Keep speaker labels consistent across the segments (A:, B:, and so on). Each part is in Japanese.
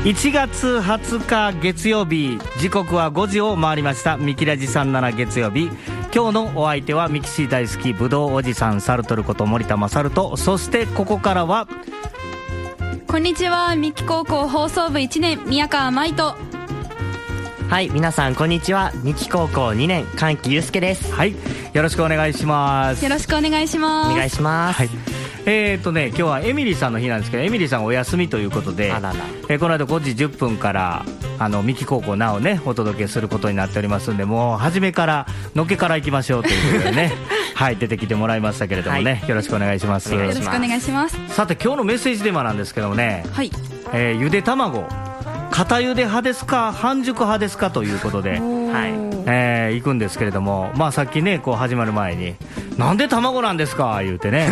A: 1月20日月曜日、時刻は5時を回りました。ミキラジ37月曜日、今日のお相手はミキシー大好きぶどうおじさんサルトルこと森田勝と、そしてここからは
B: こんにちは、ミキ高校放送部1年宮川舞と。
C: はい、皆さんこんにちは、ミキ高校2年神木祐介です。
A: はい、よろしくお願いします。
B: よろしくお願いします。
C: お願いします。
A: はい、今日はエミリーさんの日なんですけど、エミリーさんお休みということで、
C: あらら、
A: この後5時10分からミキ高校なおねお届けすることになっておりますんで、もう初めからのっけからいきましょうということでねはい、出てきてもらいましたけれどもね、はい、よろしくお願いします。
B: よろしくお願いします。
A: さて今日のメッセージテーマなんですけどもね、
B: はい、
A: ゆで卵片ゆで派ですか半熟派ですかということで、はい、行くんですけれども、まあ、さっきねこう始まる前になんで卵なんですか言うてね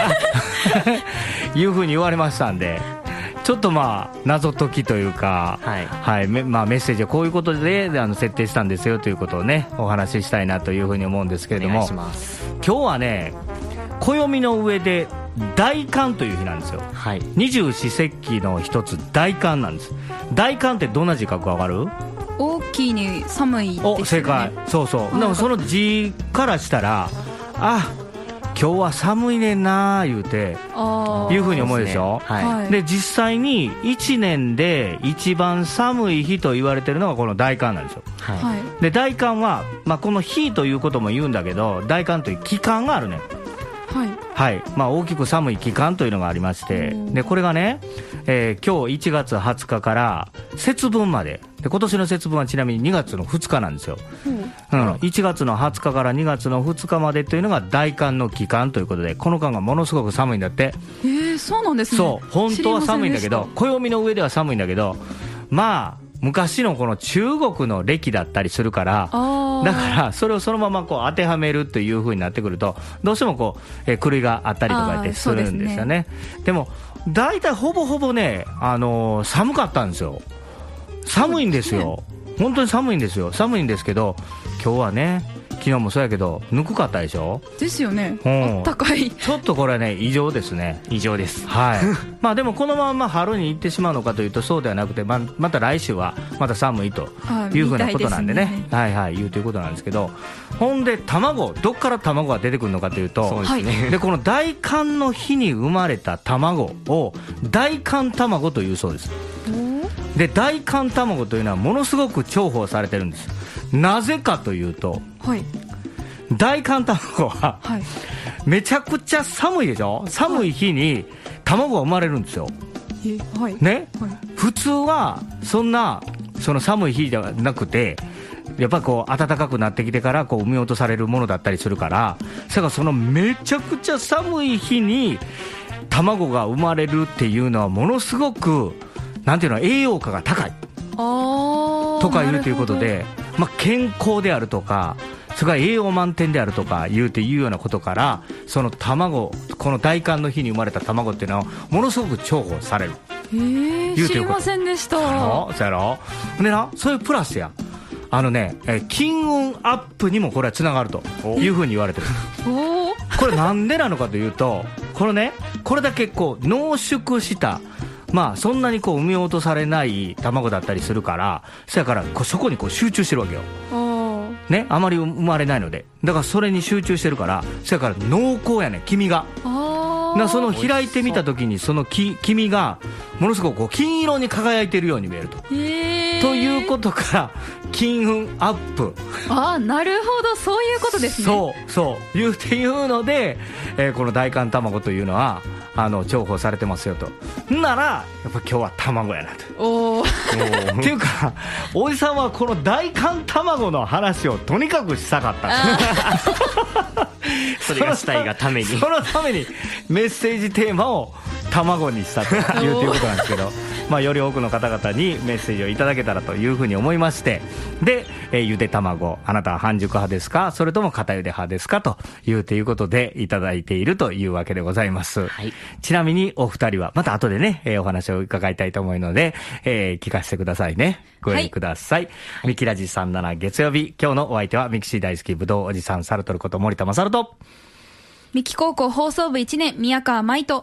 A: いうふうに言われましたんで、ちょっとまあ謎解きというか、はいはい、まあ、メッセージをこういうことで設定したんですよということをねお話ししたいなというふうに思うんですけれども、
C: お願いします。
A: 今日はね暦の上で大寒という日なんですよ、はい、二十四節気の一つ大寒なんです。大寒ってどんな字書くか分かる？
B: 大きいに寒いですよね。
A: 正解、そうそう、でもその字からしたら、あ、今日は寒いねんな言うていうふうに思うでしょ。はい、で実際に1年で一番寒い日と言われてるのがこの大寒なんですよ。はい、で大寒は、まあ、この日ということも言うんだけど、大寒という期間があるね。はいはい、まあ、大きく寒い期間というのがありまして、でこれがね、今日1月20日から節分まで、今年の節分はちなみに2月の2日なんですよ。1月の20日から2月の2日までというのが大寒の期間ということで、この間がものすごく寒いんだって。
B: そうなんですね。
A: そう、本当は寒いんだけど、暦の上では寒いんだけど、まあ昔のこの中国の暦だったりするから、だからそれをそのままこう当てはめるという風になってくると、どうしてもこう、狂いがあったりとかってするんですよね。でも大体ほぼほぼね、寒かったんですよ。寒いんですよ、本当に寒いんですよ。寒いんですけど、今日はね、昨日もそうやけどぬくかったでしょ。です
B: よね、あったかい。
A: ちょっとこれね異常ですね。
C: 異常です。
A: はいまあでもこのまま春に行ってしまうのかというとそうではなくて、また来週はまた寒いというふうなことなんでね、はいはい、言うということなんですけど、ほんで卵、どっから卵が出てくるのかというと、そうですね、でこの大寒の日に生まれた卵を大寒卵というそうです。で大寒卵というのはものすごく重宝されてるんです。なぜかというと、はい、大寒卵は、はい、めちゃくちゃ寒いでしょ。寒い日に卵が生まれるんですよ。はいね、はい、普通はその寒い日じゃなくて、やっぱりこう暖かくなってきてからこう産み落とされるものだったりするから、それからそのめちゃくちゃ寒い日に卵が生まれるっていうのはものすごくなんていうの、栄養価が高いとかいうということで、まあ、健康であるとか、それから栄養満点であるとかいうようなことから、その卵、この大寒の日に生まれた卵っていうのはものすごく重宝される。
B: 知りませんでした。
A: そうやろ。でな、そういうプラスや金運アップにもこれはつながるというふうに言われてる。これなんでなのかというと、これだけこう濃縮した、まあそんなにこう産み落とされない卵だったりするから、そやからそこにこう集中してるわけよ。ね、あまり生まれないので、だからそれに集中してるから、そやから濃厚やね、黄身が。その開いてみた時にその黄身がものすごくこう金色に輝いているように見えると。ということから金運アップ。
B: なるほど、そういうことですね。
A: そうっていうので、この大寒卵というのは重宝されてますよと。ならやっぱ今日は卵やなと。っていうか、おじさんはこの大寒卵の話をとにかくしたかった
C: それがしたいがために
A: そのためにメッセージテーマを卵にしたということなんですけどまあより多くの方々にメッセージをいただけたらというふうに思いまして、で、ゆで卵、あなたは半熟派ですか、それとも片ゆで派ですかということでいただいているというわけでございます。はい、ちなみにお二人はまた後でね、お話を伺いたいと思うので、聞かせてくださいね。ご覧ください。ミキラジ37月曜日、今日のお相手はミキシー大好きぶどうおじさんサルトルこと森田勝と、
B: ミキ高校放送部1年宮川舞と、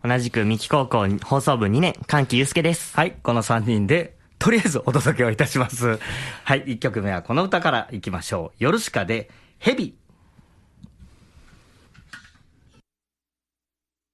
C: 同じく三木高校放送部2年、歓喜祐介です。
A: はい、この3人でとりあえずお届けをいたします。はい、1曲目はこの歌からいきましょう。ヨルシカでヘビ。